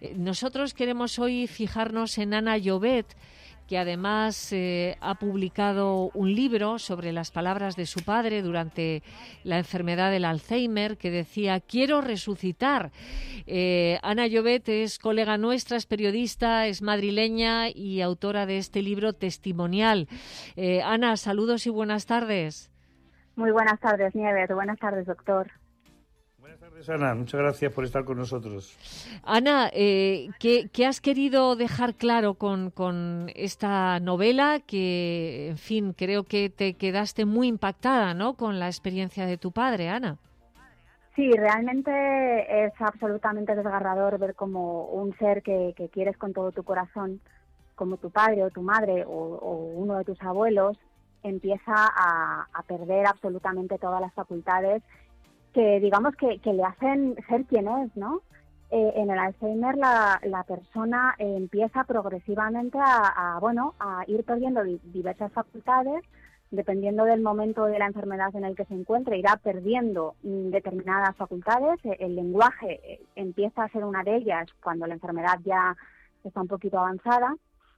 Nosotros queremos hoy fijarnos en Ana Llobet, que además ha publicado un libro sobre las palabras de su padre durante la enfermedad del Alzheimer, que decía: quiero resucitar. Ana Llobet es colega nuestra, es periodista, es madrileña y autora de este libro testimonial. Ana, saludos y buenas tardes. Muy buenas tardes, Nieves. Buenas tardes, doctor. Buenas tardes, Ana. Muchas gracias por estar con nosotros. Ana, ¿qué has querido dejar claro con esta novela? Que, en fin, creo que te quedaste muy impactada, ¿no?, con la experiencia de tu padre, Ana. Sí, realmente es absolutamente desgarrador ver como un ser que quieres con todo tu corazón, como tu padre o tu madre o uno de tus abuelos, empieza a perder absolutamente todas las facultades que digamos que le hacen ser quien es, ¿no? En el Alzheimer la persona empieza progresivamente a ir perdiendo diversas facultades. Dependiendo del momento de la enfermedad en el que se encuentre, irá perdiendo determinadas facultades. El lenguaje empieza a ser una de ellas cuando la enfermedad ya está un poquito avanzada.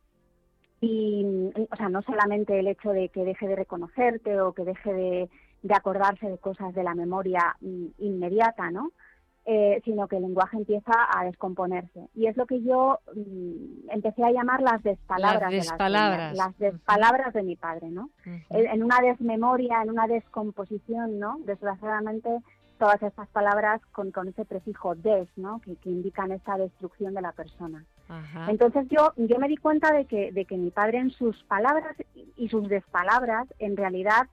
Y, o sea, no solamente el hecho de que deje de reconocerte o que deje de acordarse de cosas de la memoria inmediata, ¿no? Sino que el lenguaje empieza a descomponerse. Y es lo que yo empecé a llamar las despalabras. Las despalabras de mi padre, ¿no? Uh-huh. En una desmemoria, en una descomposición, ¿no? Desgraciadamente, todas estas palabras con ese prefijo des, ¿no? Que indican esta destrucción de la persona. Uh-huh. Entonces yo me di cuenta de que mi padre, en sus palabras y sus despalabras, en realidad,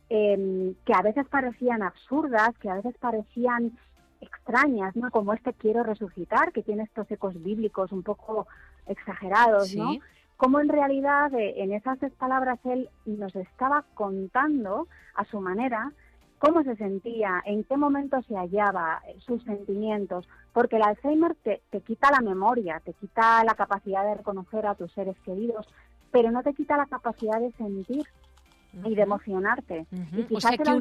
que a veces parecían absurdas, que a veces parecían extrañas, ¿no? Como quiero resucitar, que tiene estos ecos bíblicos un poco exagerados, ¿sí?, ¿no? Como en realidad en esas palabras él nos estaba contando a su manera cómo se sentía, en qué momento se hallaba, sus sentimientos, porque el Alzheimer te quita la memoria, te quita la capacidad de reconocer a tus seres queridos, pero no te quita la capacidad de sentir y de emocionarte. Uh-huh. Y o sea que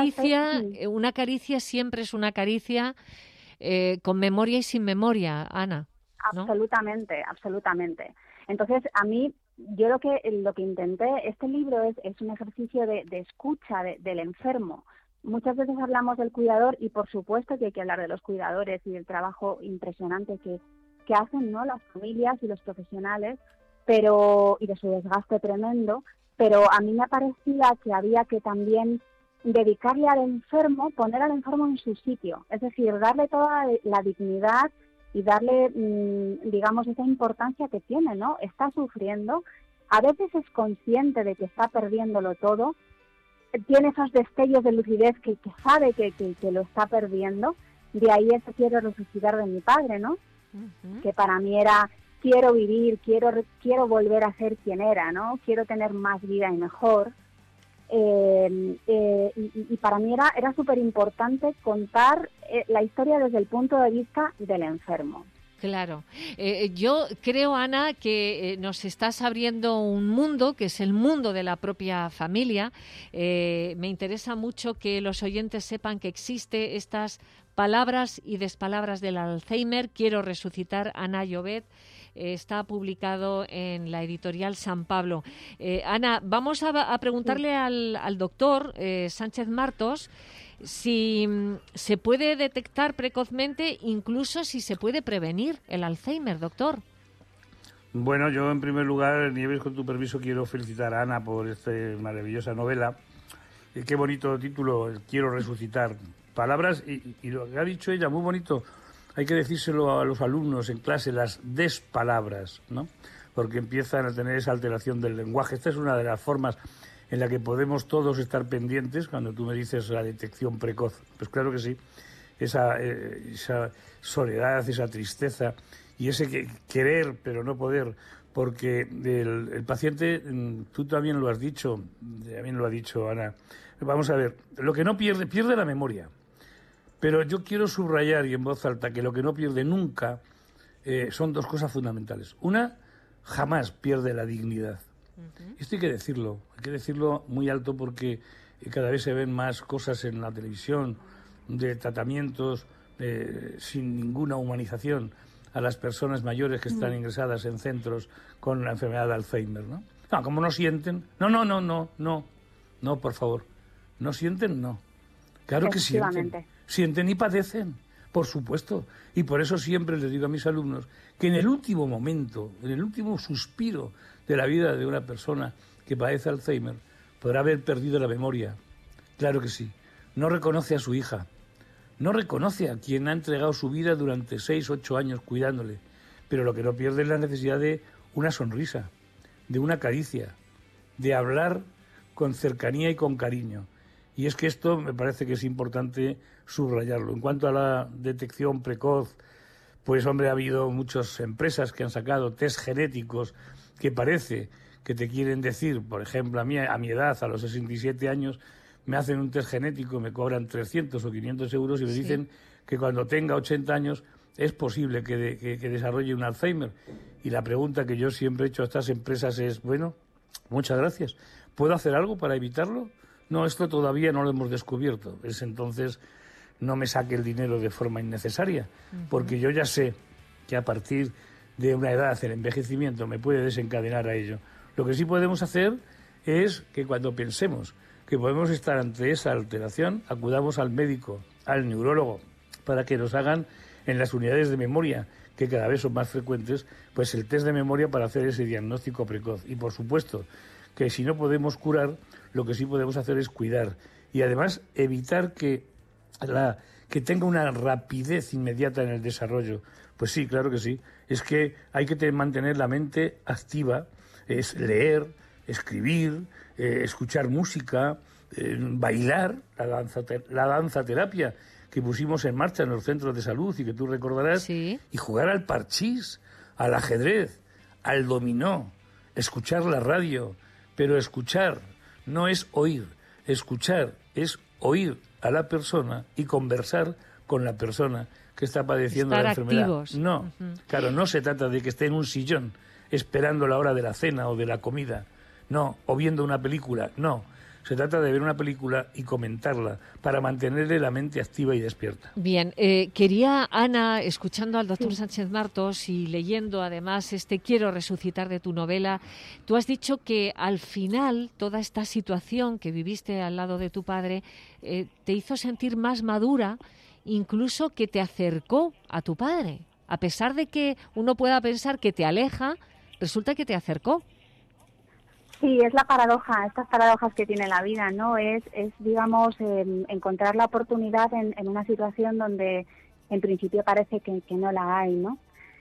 una caricia siempre es una caricia con memoria y sin memoria, Ana, ¿no? Absolutamente, absolutamente. Entonces, a mí, yo lo que intenté, este libro es un ejercicio de escucha del enfermo. Muchas veces hablamos del cuidador y por supuesto que hay que hablar de los cuidadores y del trabajo impresionante que hacen, ¿no?, las familias y los profesionales, y de su desgaste tremendo. Pero a mí me parecía que había que también dedicarle al enfermo, poner al enfermo en su sitio, es decir, darle toda la dignidad y darle, digamos, esa importancia que tiene, ¿no? Está sufriendo, a veces es consciente de que está perdiéndolo todo, tiene esos destellos de lucidez que sabe que lo está perdiendo. De ahí ese quiero resucitar de mi padre, ¿no? Uh-huh. Que para mí era: quiero vivir, quiero volver a ser quien era, ¿no? Quiero tener más vida y mejor. Y para mí era súper importante contar la historia desde el punto de vista del enfermo. Claro. Yo creo, Ana, que nos estás abriendo un mundo, que es el mundo de la propia familia. Me interesa mucho que los oyentes sepan que existe estas palabras y despalabras del Alzheimer. Quiero resucitar, Ana Llobet. Está publicado en la editorial San Pablo. Ana, vamos a preguntarle sí. al doctor Sánchez Martos si se puede detectar precozmente, incluso si se puede prevenir el Alzheimer, doctor. Bueno, yo en primer lugar, Nieves, con tu permiso, quiero felicitar a Ana por esta maravillosa novela. Qué bonito título, Quiero resucitar. Palabras y lo que ha dicho ella, muy bonito. Hay que decírselo a los alumnos en clase, las despalabras, ¿no? Porque empiezan a tener esa alteración del lenguaje. Esta es una de las formas en la que podemos todos estar pendientes cuando tú me dices la detección precoz. Pues claro que sí, esa soledad, esa tristeza y ese querer pero no poder, porque el paciente, tú también lo has dicho, también lo ha dicho Ana, vamos a ver, lo que no pierde la memoria. Pero yo quiero subrayar y en voz alta que lo que no pierde nunca son dos cosas fundamentales. Una, jamás pierde la dignidad. Uh-huh. Esto hay que decirlo muy alto porque cada vez se ven más cosas en la televisión de tratamientos sin ninguna humanización a las personas mayores que están ingresadas en centros con la enfermedad de Alzheimer, ¿no? No, como no sienten, no, por favor, no sienten, no. Claro que sienten y padecen, por supuesto. Y por eso siempre les digo a mis alumnos que en el último momento, en el último suspiro de la vida de una persona que padece Alzheimer, podrá haber perdido la memoria. Claro que sí. No reconoce a su hija, no reconoce a quien ha entregado su vida durante 6, 8 años cuidándole, pero lo que no pierde es la necesidad de una sonrisa, de una caricia, de hablar con cercanía y con cariño. Y es que esto me parece que es importante subrayarlo. En cuanto a la detección precoz, pues hombre, ha habido muchas empresas que han sacado test genéticos que parece que te quieren decir, por ejemplo, a mi edad, a los 67 años, me hacen un test genético, me cobran 300 o 500 euros y me dicen que cuando tenga 80 años es posible que desarrolle un Alzheimer. Y la pregunta que yo siempre he hecho a estas empresas es, bueno, muchas gracias, ¿puedo hacer algo para evitarlo? No, esto todavía no lo hemos descubierto. Es entonces, no me saque el dinero de forma innecesaria, porque yo ya sé que a partir de una edad el envejecimiento me puede desencadenar a ello. Lo que sí podemos hacer es que cuando pensemos que podemos estar ante esa alteración, acudamos al médico, al neurólogo, para que nos hagan en las unidades de memoria, que cada vez son más frecuentes, pues el test de memoria para hacer ese diagnóstico precoz. Y por supuesto que si no podemos curar, lo que sí podemos hacer es cuidar y además evitar que tenga una rapidez inmediata en el desarrollo. Pues sí, claro que sí. Es que hay que mantener la mente activa, es leer, escribir, escuchar música, bailar, la danza terapia que pusimos en marcha en los centros de salud y que tú recordarás, y jugar al parchís, al ajedrez, al dominó, escuchar la radio, pero escuchar no es oír, escuchar es oír a la persona y conversar con la persona que está padeciendo la enfermedad. Activos. No, claro, no se trata de que esté en un sillón esperando la hora de la cena o de la comida, no, o viendo una película, no. Se trata de ver una película y comentarla para mantenerle la mente activa y despierta. Bien, quería, Ana, escuchando al doctor Sánchez Martos y leyendo además Quiero resucitar de tu novela, tú has dicho que al final toda esta situación que viviste al lado de tu padre te hizo sentir más madura, incluso que te acercó a tu padre. A pesar de que uno pueda pensar que te aleja, resulta que te acercó. Sí, es la paradoja, estas paradojas que tiene la vida, ¿no? Es digamos, encontrar la oportunidad en una situación donde en principio parece que no la hay, ¿no?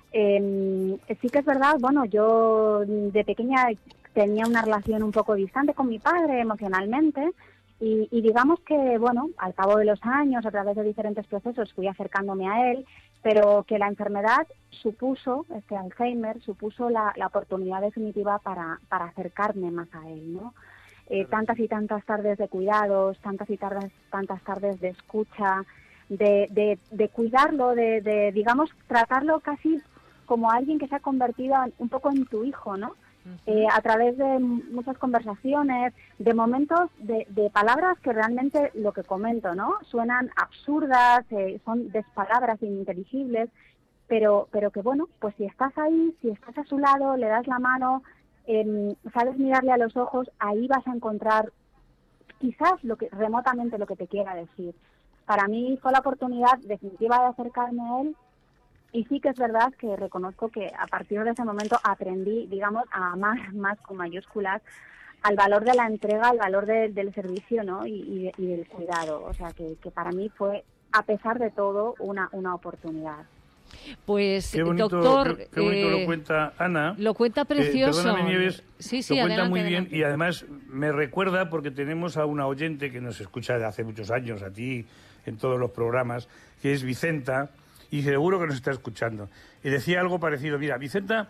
Sí que es verdad, bueno, yo de pequeña tenía una relación un poco distante con mi padre emocionalmente y digamos que, bueno, al cabo de los años, a través de diferentes procesos, fui acercándome a él, pero que la enfermedad supuso, Alzheimer, supuso la oportunidad definitiva para acercarme más a él, ¿no? Tantas y tantas tardes de cuidados, tantas y tantas tardes de escucha, de cuidarlo, de digamos, tratarlo casi como alguien que se ha convertido un poco en tu hijo, ¿no? A través de muchas conversaciones, de momentos, de palabras que realmente, lo que comento, ¿no? Suenan absurdas, son despalabras ininteligibles, pero que bueno, pues si estás ahí, si estás a su lado, le das la mano, sabes mirarle a los ojos, ahí vas a encontrar quizás remotamente lo que te quiera decir. Para mí fue la oportunidad definitiva de acercarme a él. Y sí que es verdad que reconozco que a partir de ese momento aprendí, digamos, a amar más con mayúsculas al valor de la entrega, al valor del servicio, ¿no? y del cuidado. O sea, que para mí fue, a pesar de todo, una oportunidad. Pues, qué bonito, doctor... Qué bonito lo cuenta Ana. Lo cuenta precioso. Perdóname, Nieves, sí, lo cuenta adelante, muy adelante. bien y además me recuerda, porque tenemos a una oyente que nos escucha de hace muchos años, a ti, en todos los programas, que es Vicenta, y seguro que nos está escuchando. Y decía algo parecido. Mira, Vicenta...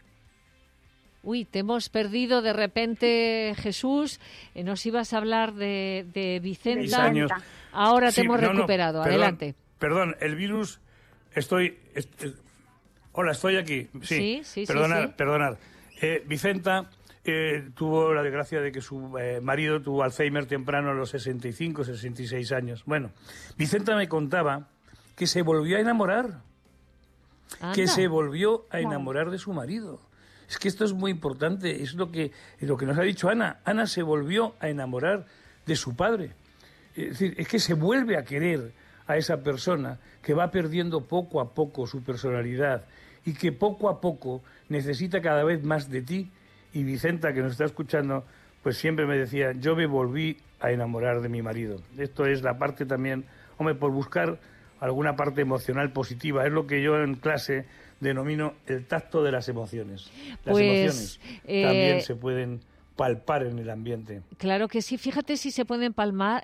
Uy, te hemos perdido de repente, Jesús. Nos ibas a hablar de Vicenta. 6 años. Ahora te hemos recuperado. Perdón, adelante. Perdón, el virus... Hola, estoy aquí. Sí, perdonad. Vicenta tuvo la desgracia de que su marido tuvo Alzheimer temprano a los 65, 66 años. Bueno, Vicenta me contaba que se volvió a enamorar. que se volvió a enamorar de su marido. Es que esto es muy importante, es lo que nos ha dicho Ana. Ana se volvió a enamorar de su padre. Es decir, es que se vuelve a querer a esa persona que va perdiendo poco a poco su personalidad y que poco a poco necesita cada vez más de ti. Y Vicenta, que nos está escuchando, pues siempre me decía, yo me volví a enamorar de mi marido. Esto es la parte también, hombre, por buscar alguna parte emocional positiva. Es lo que yo en clase denomino el tacto de las emociones. Las emociones también se pueden palpar en el ambiente. Claro que sí. Fíjate si se pueden plasmar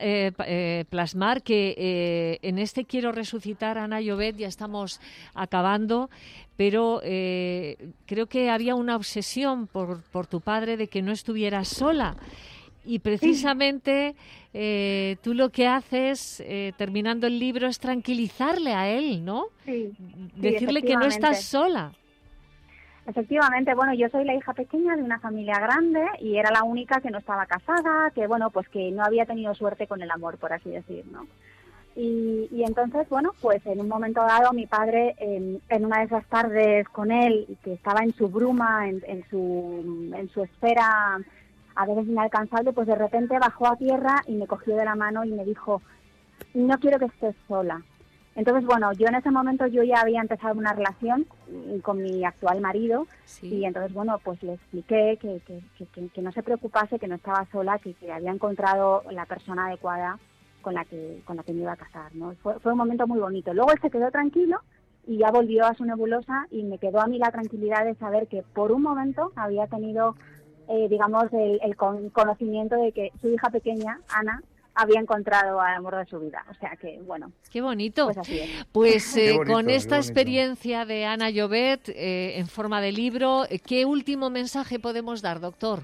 que en este Quiero resucitar, Ana Llobet, ya estamos acabando, pero creo que había una obsesión por tu padre de que no estuvieras sola. Y precisamente tú lo que haces, terminando el libro, es tranquilizarle a él, ¿no? Sí, decirle que no estás sola. Efectivamente, bueno, yo soy la hija pequeña de una familia grande y era la única que no estaba casada, que bueno, pues que no había tenido suerte con el amor, por así decir, ¿no? Y entonces, bueno, pues en un momento dado mi padre, en una de esas tardes con él, que estaba en su bruma, en su esfera a veces inalcanzable, pues de repente bajó a tierra y me cogió de la mano y me dijo, no quiero que estés sola. Entonces, bueno, yo en ese momento yo ya había empezado una relación con mi actual marido, sí. Y entonces, bueno, pues le expliqué que no se preocupase, que no estaba sola, que había encontrado la persona adecuada con la que me iba a casar, ¿no? Fue un momento muy bonito. Luego él se quedó tranquilo y ya volvió a su nebulosa y me quedó a mí la tranquilidad de saber que por un momento había tenido, digamos, el conocimiento de que su hija pequeña, Ana, había encontrado al amor de su vida. O sea que, bueno. ¡Qué bonito! Pues así es. Pues con esta experiencia de Ana Llobet en forma de libro, ¿qué último mensaje podemos dar, doctor?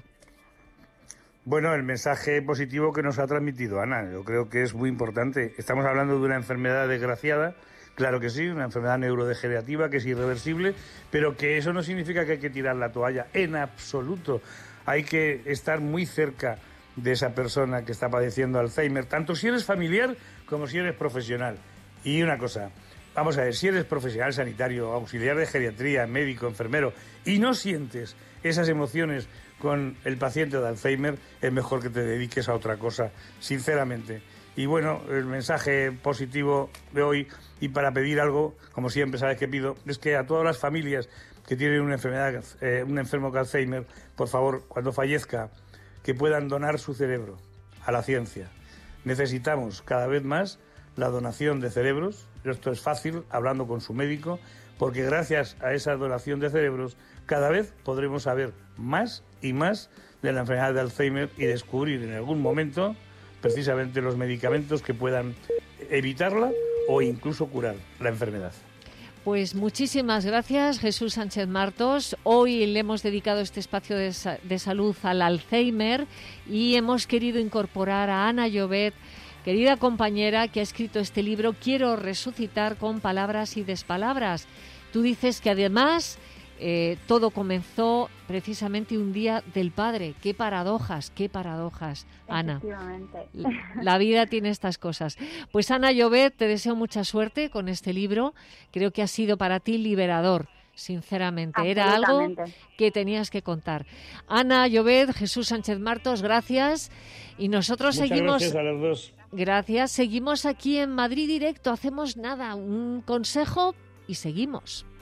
Bueno, el mensaje positivo que nos ha transmitido Ana, yo creo que es muy importante. Estamos hablando de una enfermedad desgraciada, claro que sí, una enfermedad neurodegenerativa que es irreversible, pero que eso no significa que hay que tirar la toalla, en absoluto. Hay que estar muy cerca de esa persona que está padeciendo Alzheimer, tanto si eres familiar como si eres profesional. Y una cosa, vamos a ver, si eres profesional sanitario, auxiliar de geriatría, médico, enfermero, y no sientes esas emociones con el paciente de Alzheimer, es mejor que te dediques a otra cosa, sinceramente. Y bueno, el mensaje positivo de hoy, y para pedir algo, como siempre sabes que pido, es que a todas las familias que tienen una enfermedad, un enfermo con Alzheimer, por favor, cuando fallezca, que puedan donar su cerebro a la ciencia. Necesitamos cada vez más la donación de cerebros. Esto es fácil, hablando con su médico, porque gracias a esa donación de cerebros cada vez podremos saber más y más de la enfermedad de Alzheimer y descubrir en algún momento precisamente los medicamentos que puedan evitarla o incluso curar la enfermedad. Pues muchísimas gracias, Jesús Sánchez Martos. Hoy le hemos dedicado este espacio de salud al Alzheimer y hemos querido incorporar a Ana Llobet, querida compañera que ha escrito este libro, Quiero resucitar, con palabras y despalabras. Tú dices que además todo comenzó precisamente un día del padre. Qué paradojas, Ana. La vida tiene estas cosas. Pues Ana Llobet, te deseo mucha suerte con este libro. Creo que ha sido para ti liberador, sinceramente. Era algo que tenías que contar. Ana Llobet, Jesús Sánchez Martos, gracias. Y nosotros seguimos. Gracias a los dos. Gracias. Seguimos aquí en Madrid Directo. Hacemos nada, un consejo y seguimos.